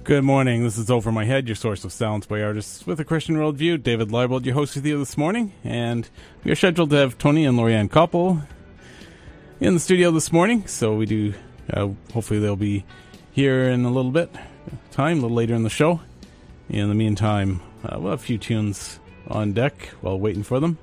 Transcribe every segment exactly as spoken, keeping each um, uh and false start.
Good morning. This is Over My Head, your source of silence by artists with a Christian worldview. David Leibold, your host with you this morning, and we are scheduled to have Tony and Lorianne Koppel in the studio this morning. So we do. Uh, hopefully, they'll be here in a little bit time, a little later in the show. In the meantime, uh, we'll have a few tunes on deck while waiting for them,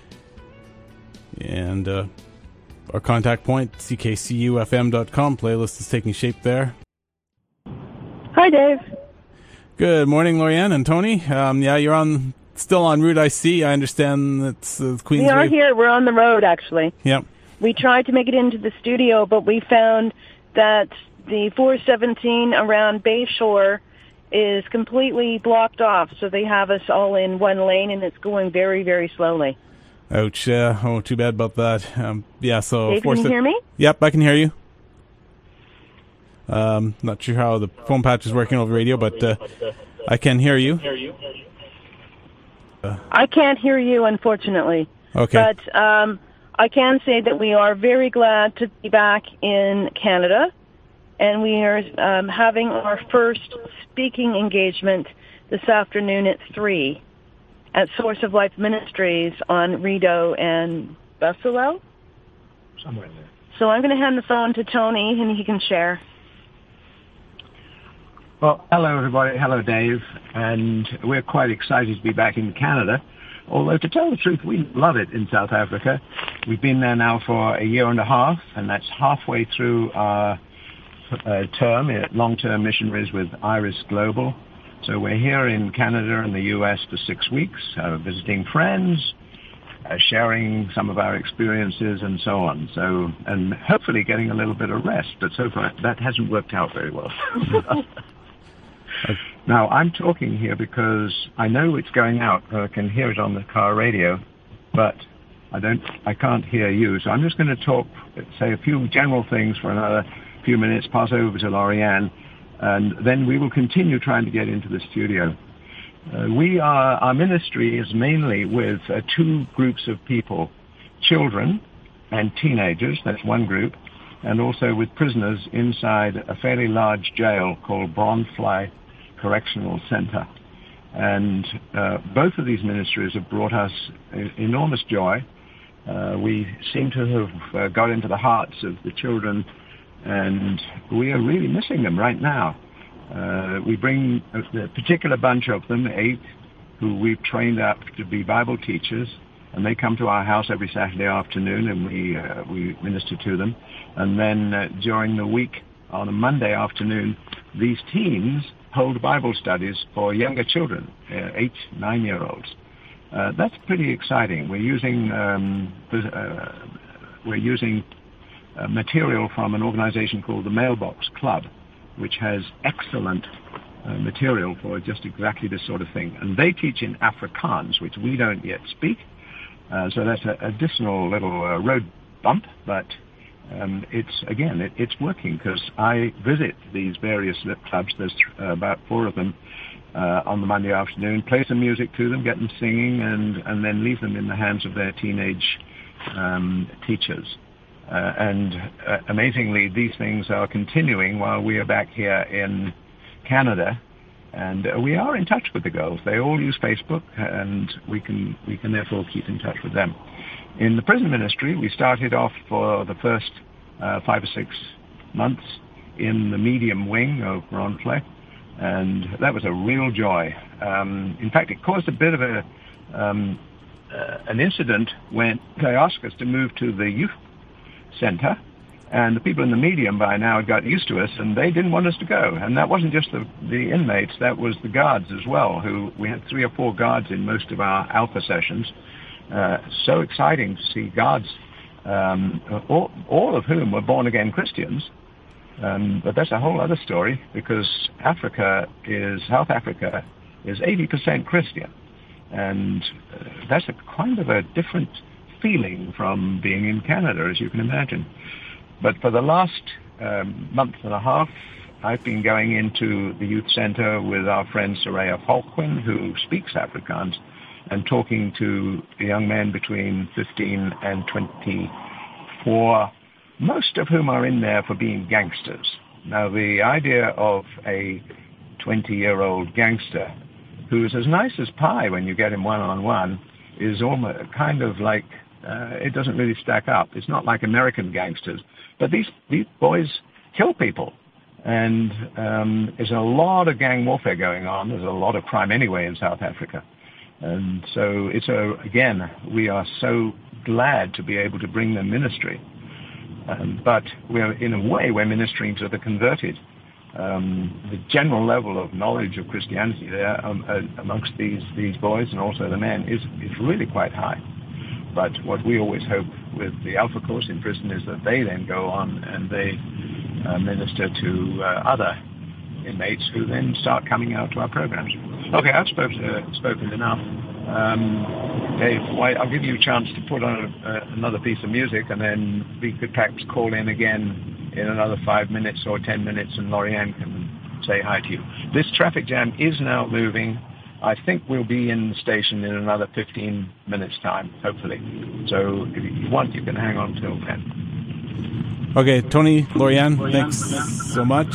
and uh, our contact point c k c u f m dot com playlist is taking shape there. Hi, Dave. Good morning, Lorianne and Tony. Um, yeah, you're on still en route, I see. I understand that's uh, Queensway. We are here. We're on the road, actually. Yep. We tried to make it into the studio, but we found that the four seventeen around Bayshore is completely blocked off, so they have us all in one lane, and it's going very, very slowly. Ouch. Uh, oh, too bad about that. Um, yeah, so... Dave, can you hear me? Yep, I can hear you. Um, not sure how the phone patch is working over radio, but uh, I can hear you. Uh, I can't hear you, unfortunately. Okay. But um, I can say that we are very glad to be back in Canada, and we are um, having our first speaking engagement this afternoon at three at Source of Life Ministries on Rideau and Buffalo. Somewhere in there. So I'm going to hand the phone to Tony, and he can share. Well, hello, everybody. Hello, Dave. And we're quite excited to be back in Canada. Although, to tell the truth, we love it in South Africa. We've been there now for a year and a half, and that's halfway through our uh, term, uh, long-term missionaries with Iris Global. So we're here in Canada and the U S for six weeks, uh, visiting friends, uh, sharing some of our experiences and so on. So, and hopefully getting a little bit of rest. But so far, that hasn't worked out very well. Now, I'm talking here because I know it's going out. I can hear it on the car radio, but I don't. I can't hear you. So I'm just going to talk, say a few general things for another few minutes, pass over to Lorianne, and then we will continue trying to get into the studio. Uh, we are, our ministry is mainly with uh, two groups of people, children and teenagers, that's one group, and also with prisoners inside a fairly large jail called Bronfly Correctional Center. And uh, both of these ministries have brought us enormous joy. Uh, we seem to have uh, got into the hearts of the children, and we are really missing them right now. Uh, we bring a, a particular bunch of them, eight, who we've trained up to be Bible teachers, and they come to our house every Saturday afternoon, and we uh, we minister to them. And then uh, during the week, on a Monday afternoon, these teens hold Bible studies for younger children, uh, eight, nine-year-olds. Uh, that's pretty exciting. We're using um, uh, we're using uh, material from an organization called the Mailbox Club, which has excellent uh, material for just exactly this sort of thing. And they teach in Afrikaans, which we don't yet speak. Uh, so that's an additional little uh, road bump, but um, it's, again, it, it's working because I visit these various clubs, there's uh, about four of them, uh, on the Monday afternoon, play some music to them, get them singing, and, and then leave them in the hands of their teenage um, teachers. Uh, and uh, amazingly, these things are continuing while we are back here in Canada. And uh, we are in touch with the girls. They all use Facebook, and we can we can therefore keep in touch with them. In the prison ministry, we started off for the first uh, five or six months in the medium wing of Bronfly, and that was a real joy. Um, in fact, it caused a bit of a um, uh, an incident when they asked us to move to the youth center, and the people in the medium by now had got used to us, and they didn't want us to go. And that wasn't just the, the inmates, that was the guards as well, who we had three or four guards in most of our alpha sessions. Uh, so exciting to see guards, um, all, all of whom were born-again Christians. Um, but that's a whole other story, because Africa is, South Africa is eighty percent Christian. And uh, that's a kind of a different feeling from being in Canada, as you can imagine. But for the last um, month and a half, I've been going into the youth center with our friend Soraya Falkwin, who speaks Afrikaans, and talking to young men between fifteen and twenty-four, most of whom are in there for being gangsters. Now, the idea of a twenty-year-old gangster who's as nice as pie when you get him one-on-one, is almost kind of like, uh, it doesn't really stack up. It's not like American gangsters. But these, these boys kill people. And um, there's a lot of gang warfare going on. There's a lot of crime anyway in South Africa. And so it's a, again, we are so glad to be able to bring them ministry. Um, but we're, in a way, we're ministering to the converted. Um, the general level of knowledge of Christianity there um, uh, amongst these, these boys and also the men is, is really quite high. But what we always hope with the Alpha Course in prison is that they then go on and they uh, minister to uh, other inmates who then start coming out to our programs. Okay, I've spoke, uh, spoken enough. Um, Dave, why, I'll give you a chance to put on a, uh, another piece of music, and then we could perhaps call in again in another five minutes or ten minutes, and Lori-Ann can say hi to you. This traffic jam is now moving. I think we'll be in the station in another fifteen minutes' time, hopefully. So if you want, you can hang on till then. Okay, Tony, Lori-Ann, thanks so much.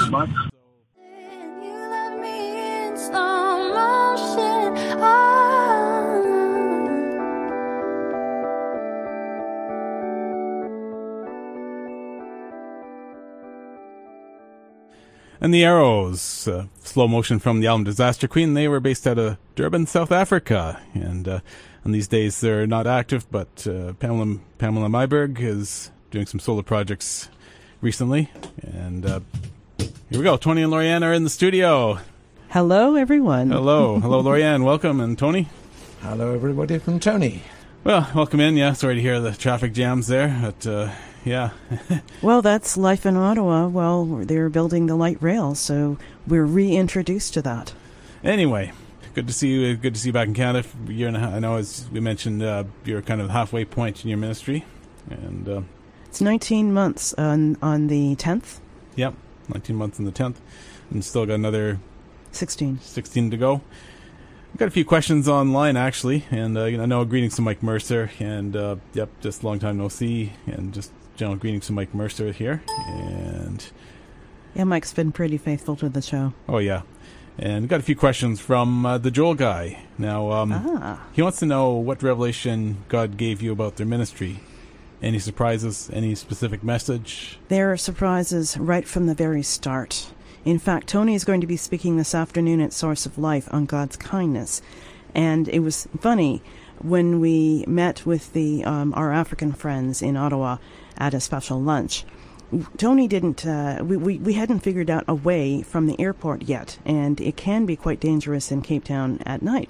And the Arrows, uh, slow motion from the album Disaster Queen. They were based out of Durban, South Africa. And uh, in these days they're not active, but uh, Pamela, Pamela Myberg is doing some solo projects recently. And uh, here we go. Tony and Lori-Ann are in the studio. Hello, everyone. Hello. Hello, Lori-Ann. Welcome. And Tony? Hello, everybody from Tony. Well, welcome in. Yeah, sorry to hear the traffic jams there. But, uh, yeah. Well, that's life in Ottawa. Well, they're building the light rail, so we're reintroduced to that. Anyway, good to see you. Good to see you back in Canada. A year and a half, I know, as we mentioned, uh, you're kind of halfway point in your ministry. And uh, it's nineteen months on, on the tenth. Yep, nineteen months on the tenth. And still got another sixteen. sixteen to go. I've got a few questions online, actually. And uh, you know, I know greetings to Mike Mercer. And, uh, yep, just long time no see. And just general greetings to Mike Mercer here. And yeah, Mike's been pretty faithful to the show. Oh, yeah. And got a few questions from uh, the Joel guy. Now, um, ah. he wants to know what revelation God gave you about their ministry. Any surprises? Any specific message? There are surprises right from the very start. In fact, Tony is going to be speaking this afternoon at Source of Life on God's kindness. And it was funny, when we met with the um, our African friends in Ottawa at a special lunch, Tony didn't, uh, we, we, we hadn't figured out a way from the airport yet, and it can be quite dangerous in Cape Town at night.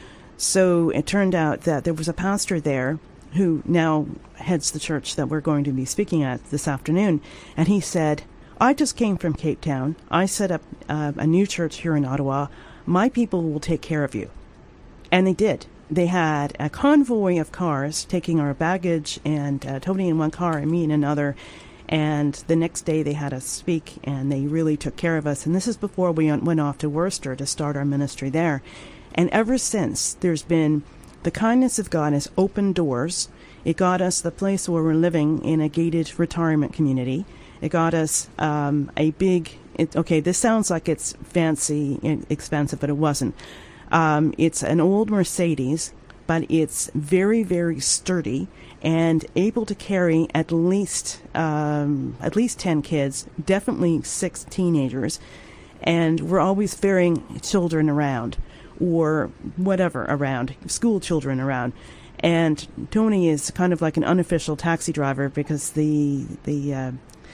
So it turned out that there was a pastor there who now heads the church that we're going to be speaking at this afternoon, and he said, I just came from Cape Town. I set up uh, a new church here in Ottawa. My people will take care of you. And they did. They had a convoy of cars taking our baggage, and uh, Tony in one car and me in another. And the next day they had us speak, and they really took care of us. And this is before we went off to Worcester to start our ministry there. And ever since, there's been the kindness of God has opened doors. It got us the place where we're living in a gated retirement community. It got us um, a big, it, okay, this sounds like it's fancy and expensive, but it wasn't. Um, it's an old Mercedes, but it's very, very sturdy and able to carry at least um, at least ten kids, definitely six teenagers, and we're always ferrying children around or whatever around, school children around. And Tony is kind of like an unofficial taxi driver because the the uh,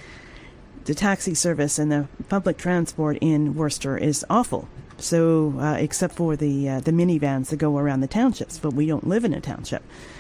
the taxi service and the public transport in Worcester is awful. So, uh, except for the uh, the minivans that go around the townships, but we don't live in a township.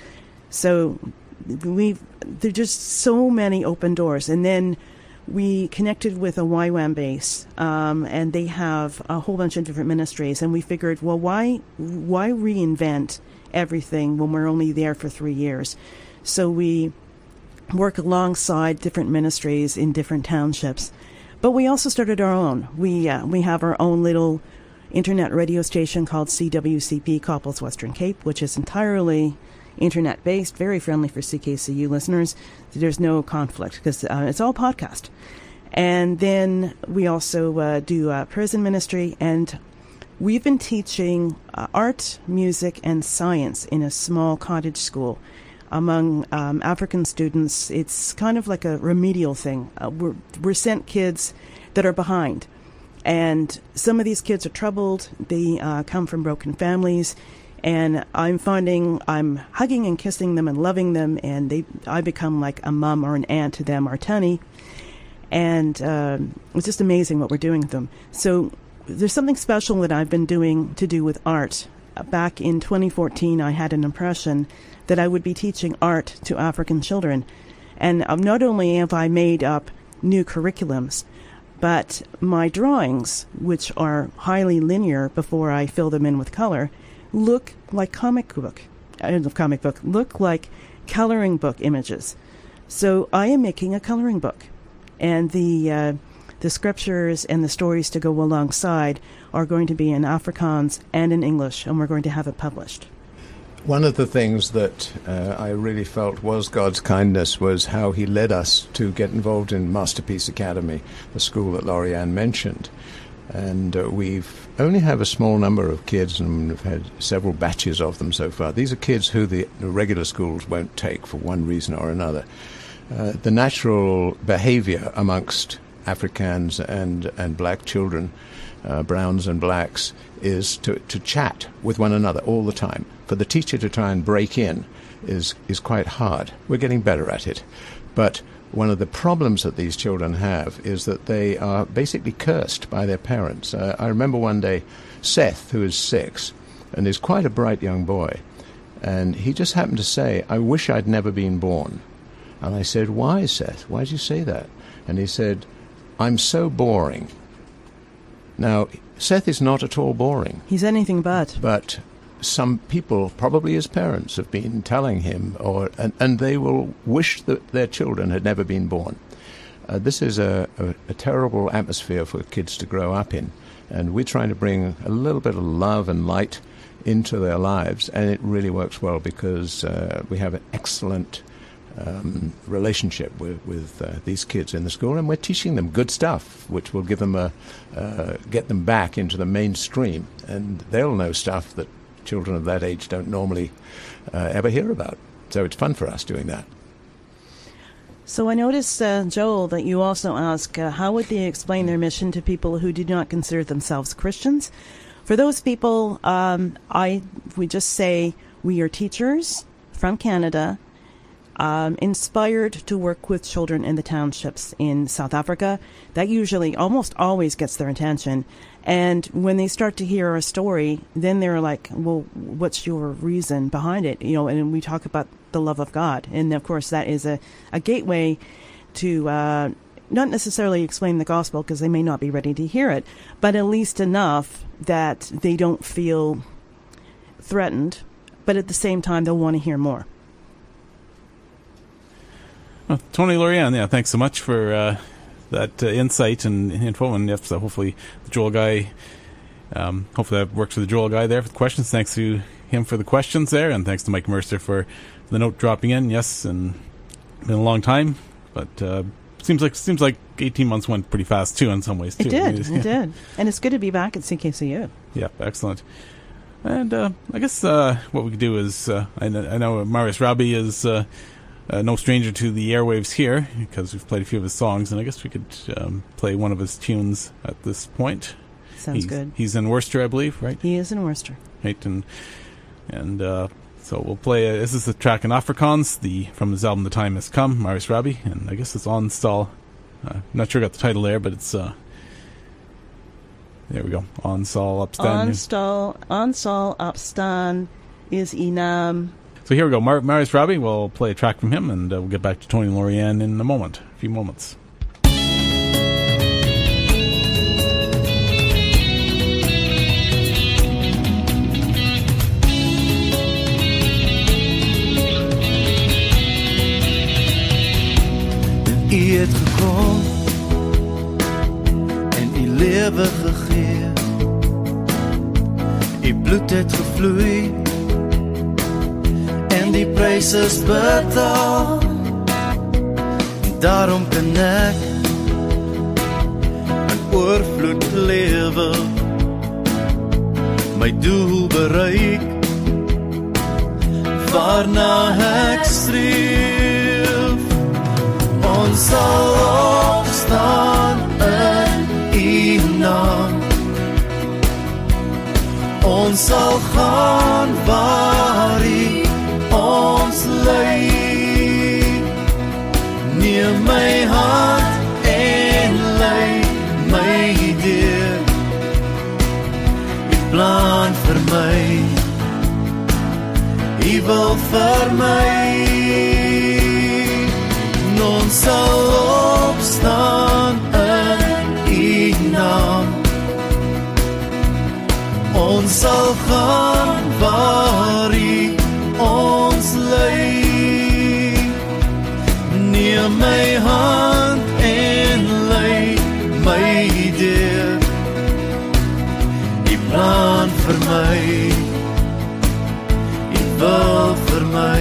So, we've there's just so many open doors. And then we connected with a Y WAM base, um, and they have a whole bunch of different ministries. And we figured, well, why why reinvent everything when we're only there for three years? So we work alongside different ministries in different townships. But we also started our own. We uh, we have our own little internet radio station called C W C P Couples Western Cape, which is entirely internet-based, very friendly for C K C U listeners. There's no conflict because uh, it's all podcast. And then we also uh, do uh, prison ministry, and we've been teaching uh, art, music, and science in a small cottage school among um, African students. It's kind of like a remedial thing. Uh, we're, we're sent kids that are behind. And some of these kids are troubled. They uh, come from broken families. And I'm finding I'm hugging and kissing them and loving them. And they, I become like a mom or an aunt to them, or Tony. And uh, it's just amazing what we're doing with them. So there's something special that I've been doing to do with art. Back in twenty fourteen, I had an impression that I would be teaching art to African children. And um, not only have I made up new curriculums, but my drawings, which are highly linear before I fill them in with color, look like comic book, uh, comic book, look like coloring book images. So I am making a coloring book. And the uh, the scriptures and the stories to go alongside are going to be in Afrikaans and in English, and we're going to have it published. One of the things that uh, I really felt was God's kindness was how he led us to get involved in Masterpiece Academy, the school that Lori-Ann mentioned. And uh, we've only have a small number of kids, and we've had several batches of them so far. These are kids who the regular schools won't take for one reason or another. Uh, the natural behavior amongst Afrikaans and, and black children, uh, browns and blacks, is to, to chat with one another all the time. For the teacher to try and break in is, is quite hard. We're getting better at it. But one of the problems that these children have is that they are basically cursed by their parents. Uh, I remember one day Seth, who is six, and is quite a bright young boy, and he just happened to say, "I wish I'd never been born." And I said, "Why, Seth? Why did you say that?" And he said, "I'm so boring." Now, Seth is not at all boring. He's anything but. But some people, probably his parents, have been telling him, or and, and they will wish that their children had never been born. Uh, this is a, a, a terrible atmosphere for kids to grow up in. And we're trying to bring a little bit of love and light into their lives. And it really works well because uh, we have an excellent Um, relationship with, with uh, these kids in the school, and we're teaching them good stuff, which will give them a uh, get them back into the mainstream, and they'll know stuff that children of that age don't normally uh, ever hear about. So it's fun for us doing that. So I noticed, uh, Joel, that you also ask uh, how would they explain their mission to people who do not consider themselves Christians. For those people, um, I we just say we are teachers from Canada, Um, inspired to work with children in the townships in South Africa. That usually almost always gets their attention. And when they start to hear our story, then they're like, well, what's your reason behind it? You know, and we talk about the love of God. And of course, that is a, a gateway to uh, not necessarily explain the gospel, because they may not be ready to hear it, but at least enough that they don't feel threatened, but at the same time, they'll want to hear more. Well, Tony, Lori-Ann, yeah, thanks so much for uh, that uh, insight and info. And yes, so hopefully the Joel guy, um, hopefully that works for the Joel guy there for the questions. Thanks to him for the questions there, and thanks to Mike Mercer for the note dropping in. Yes, and been a long time, but uh, seems like seems like eighteen months went pretty fast too in some ways too. It did, it did, and it's good to be back at C K C U. Yeah, excellent. And uh, I guess uh, what we could do is uh, I, know, I know Marius Rabi is. Uh, Uh, no stranger to the airwaves here, because we've played a few of his songs, and I guess we could um, play one of his tunes at this point. Sounds he's, good. He's in Worcester, I believe, right? He is in Worcester. Right, and and uh, so we'll play. Uh, this is the track in Afrikaans, the from his album "The Time Has Come," Marius Rabi, and I guess it's on Stal. Uh, not sure I got the title there, but it's uh, there we go. On Stal Opstaan. On Stal, on Stal Opstaan is Inam. So here we go. Mar- Marius Rabi, we'll play a track from him, and uh, we'll get back to Tony and Lori-Ann in a moment, a few moments. U het gekom en u lewe gegee. U bloed het gevloei en die prys is betaal. Daarom kan ek oorvloed lewe, my doel bereik, waarna ek streef. Ons sal opstaan in U naam, ons sal gaan waar U ons lei. Neem my hand en lei my deur, U plan vir my, U wil vir my. Ons sal opstaan in U naam, ons sal gaan waar U ons lei. Neem my hand en lei my deur, U plan vir my, U wil vir my.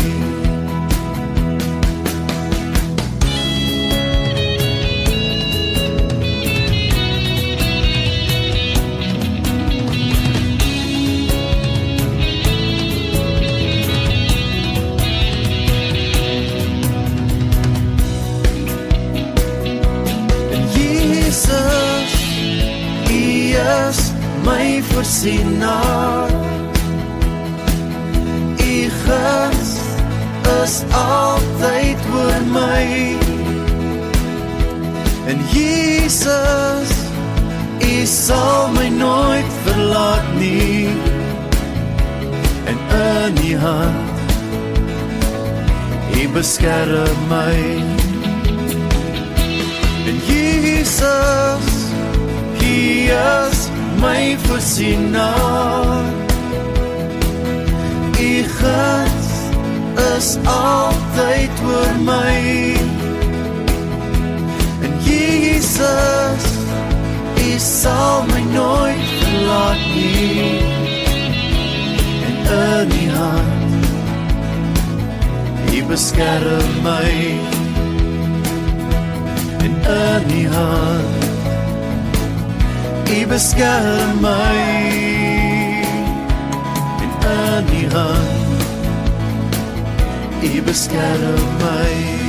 My voorsienaar, U guns is altyd oor my. En Jesus, U sal my nooit verlaat nie. En in U hand, U beskerm my. En Jesus, Hy is my voorsienaar, U guns is altyd oor my. En Jesus, U sal my nooit verlaat nie. En in U hand, U beskerm my. En in U hand, U beskerm my. En in U hand, U beskerm my.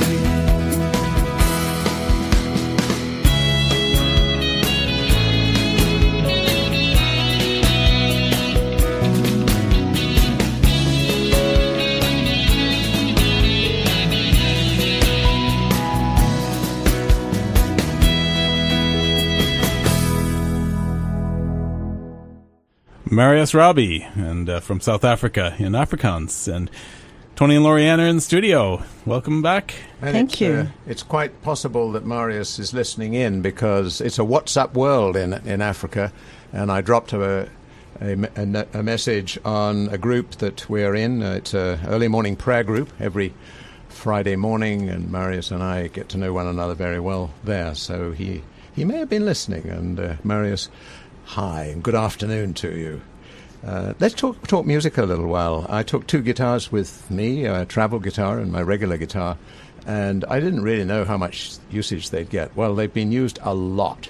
Marius Robbie, and uh, from South Africa in Afrikaans. And Tony and Lorianne are in the studio. Welcome back. And Thank it's, you. Uh, it's quite possible that Marius is listening in because it's a WhatsApp world in in Africa, and I dropped a a, a, a message on a group that we're in. Uh, it's a early morning prayer group every Friday morning, and Marius and I get to know one another very well there. So he he may have been listening. And uh, Marius, hi, and good afternoon to you. Uh, let's talk talk music a little while. I took two guitars with me, a travel guitar and my regular guitar, and I didn't really know how much usage they'd get. Well, they've been used a lot,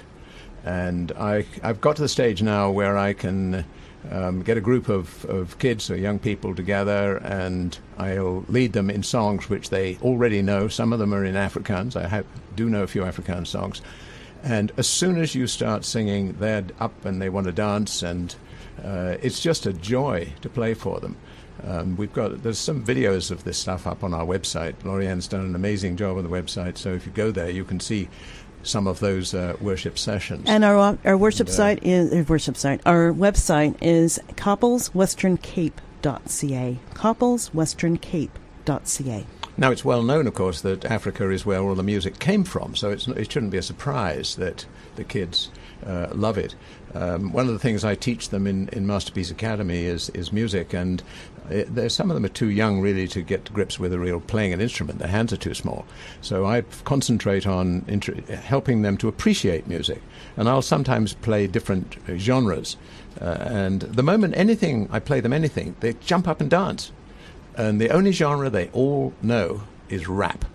and I, I've got to the stage now where I can um, get a group of, of kids or young people together, and I'll lead them in songs which they already know. Some of them are in Afrikaans. I have, do know a few Afrikaans songs. And as soon as you start singing, they're up and they want to dance, and uh, it's just a joy to play for them. Um, we've got there's some videos of this stuff up on our website. Lorianne's done an amazing job on the website, so if you go there, you can see some of those uh, worship sessions. And our our worship and, uh, site is uh, worship site. Our website is copples western cape dot c a. copples western cape dot c a. Now, it's well known, of course, that Africa is where all the music came from, so it's, it shouldn't be a surprise that the kids uh, love it. Um, one of the things I teach them in, in Masterpiece Academy is, is music, and it, there's, some of them are too young, really, to get to grips with a real playing an instrument. Their hands are too small. So I concentrate on inter- helping them to appreciate music, and I'll sometimes play different uh, genres. Uh, and the moment anything, I play them anything, they jump up and dance. And the only genre they all know is rap.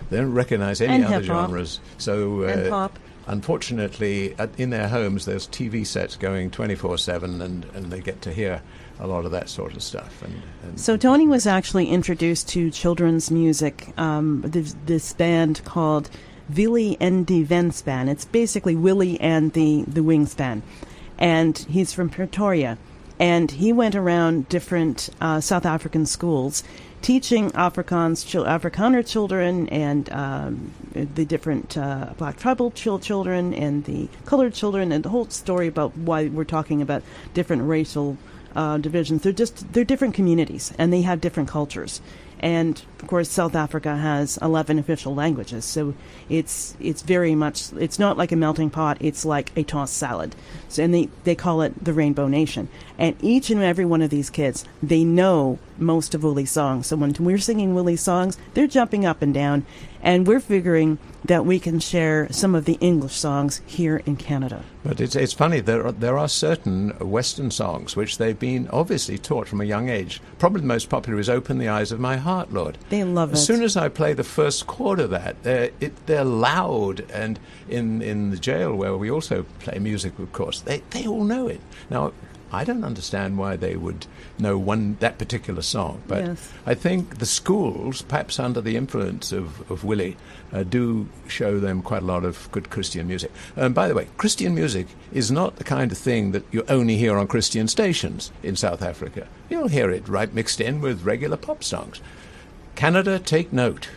They don't recognize any And other hip-hop. genres. So, uh, And pop. unfortunately, at, in their homes, there's T V sets going twenty-four seven, and, and they get to hear a lot of that sort of stuff. And, and So Tony was actually introduced to children's music, um, this, this band called Willy and the Wenspan. It's basically Willy and the, the Wingspan. And he's from Pretoria. And he went around different uh, South African schools teaching Afrikaans, chil- Afrikaner children and um, the different uh, black tribal chil- children and the colored children, and the whole story about why we're talking about different racial uh, divisions. They're just, they're different communities, and they have different cultures. And of course, South Africa has eleven official languages, so it's it's very much, it's not like a melting pot, it's like a tossed salad. So, and they, they call it the Rainbow Nation. And each and every one of these kids, they know most of Willy's songs. So when we're singing Willy's songs, they're jumping up and down, and we're figuring that we can share some of the English songs here in Canada. But it's it's funny, there are, there are certain Western songs which they've been obviously taught from a young age. Probably the most popular is Open the Eyes of My Heart, Lord. They love As it. soon as I play the first chord of that, they're, it, they're loud. And in, in the jail, where we also play music, of course, they, they all know it. Now, I don't understand why they would know one that particular song, but Yes. I think the schools, perhaps under the influence of, of Willy, uh, do show them quite a lot of good Christian music. And by the way, Christian music is not the kind of thing that you only hear on Christian stations in South Africa. You'll hear it right mixed in with regular pop songs. Canada, take note.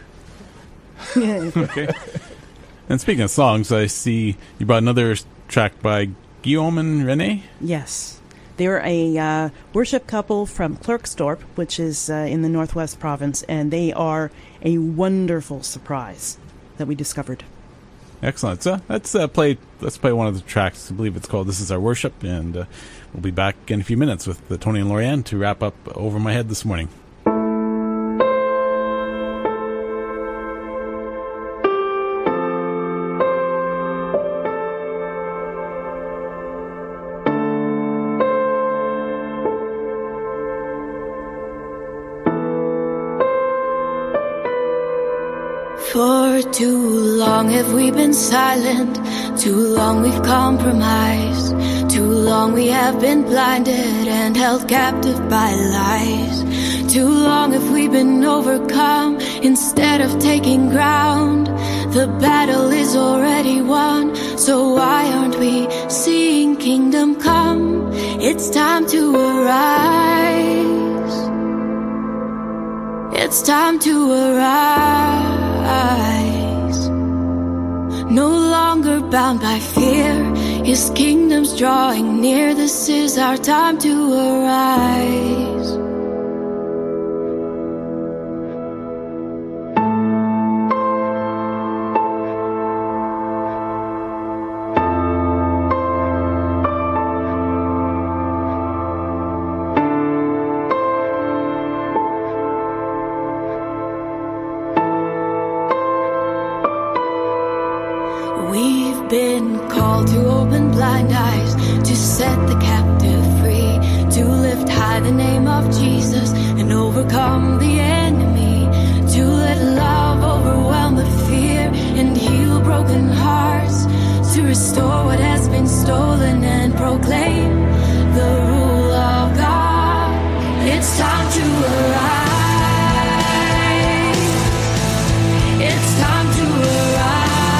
Okay. And speaking of songs, I see you brought another track by Guillaume and Renee. Yes. They're a uh, worship couple from Klerksdorp, which is uh, in the Northwest Province, and they are a wonderful surprise that we discovered. Excellent. So let's uh, play. Let's play one of the tracks. I believe it's called "This Is Our Worship," and uh, we'll be back in a few minutes with uh, Tony and Lorianne to wrap up Over My Head this morning. For too long have we been silent, too long we've compromised, too long we have been blinded and held captive by lies. Too long have we been overcome instead of taking ground. The battle is already won, so why aren't we seeing kingdom come? It's time to arise. It's time to arise. No longer bound by fear, His kingdom's drawing near. This is our time to arise. We've been called to open blind eyes, to set the captive free, to lift high the name of Jesus and overcome the enemy, to let love overwhelm the fear and heal broken hearts, to restore what has been stolen and proclaim the rule of God. It's time to arise. It's time to arise.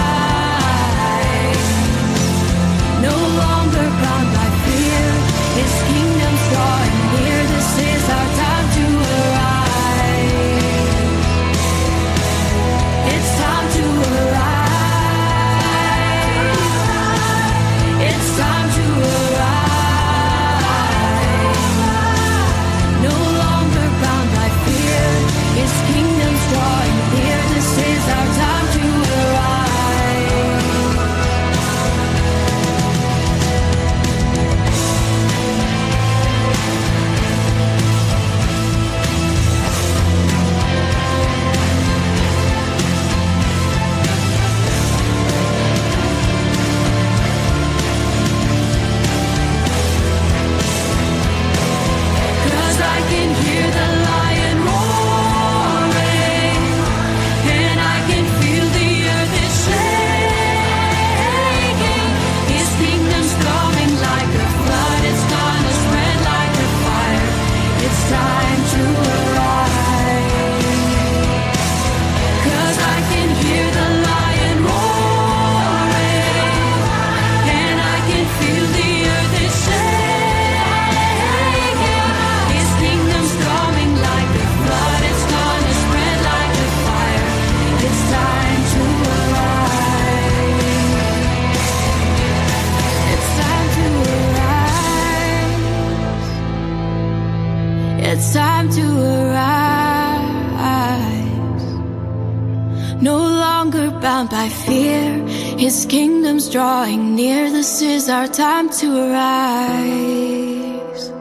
No longer bound by fear, His kingdom's drawing near. This is our time to arise. It's time to arise. It's time to arise. No longer bound bound by fear. His kingdom's drawing near. This is our time to arise.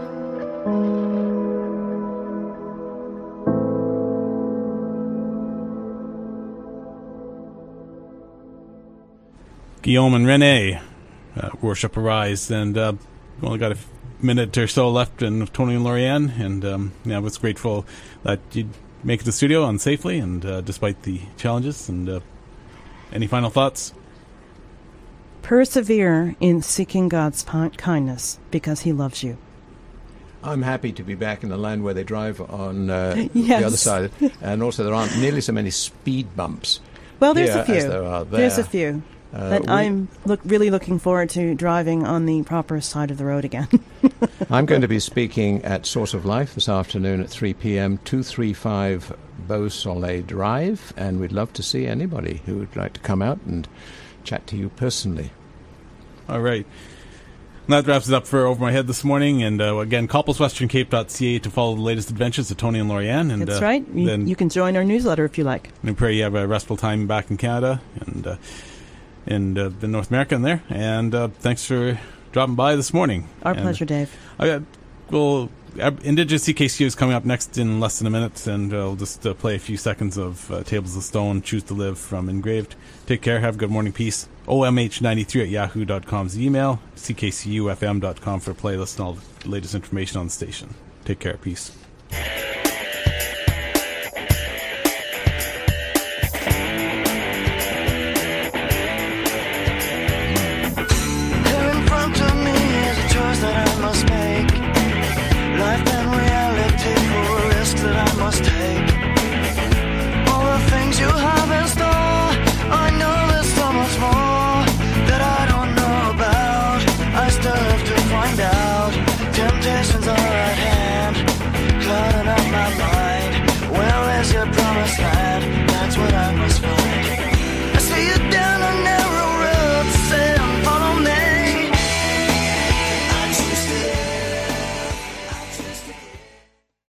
Guillaume and Renee, uh, Worship Arise, and uh, we only got a minute or so left in Tony and Lorianne, and um, yeah, I was grateful that you'd make it to the studio unsafely, and uh, despite the challenges. And uh, any final thoughts? Persevere in seeking God's kindness because He loves you. I'm happy to be back in the land where they drive on uh, yes. the other side, and also there aren't nearly so many speed bumps. Well, there's here a few. As there are there. There's a few. Uh, but we, I'm look, really looking forward to driving on the proper side of the road again. I'm going to be speaking at Source of Life this afternoon at three p.m., two thirty-five Beau Soleil Drive, and we'd love to see anybody who would like to come out and chat to you personally. All right. And that wraps it up for Over My Head this morning. And uh, again, couples western cape dot c a to follow the latest adventures of Tony and Lorianne. And, That's uh, right. You, then you can join our newsletter if you like. We pray you have a restful time back in Canada and uh, in uh, the North America in there. And uh, thanks for dropping by this morning. Our and, pleasure, Dave. Uh, well, Indigenous C K C U is coming up next in less than a minute, and uh, we'll just uh, play a few seconds of uh, Tables of Stone, Choose to Live from Engraved. Take care. Have a good morning. Peace. O M H ninety-three at yahoo dot com is the email. C K C U F M dot com for playlists and all the latest information on the station. Take care. Peace.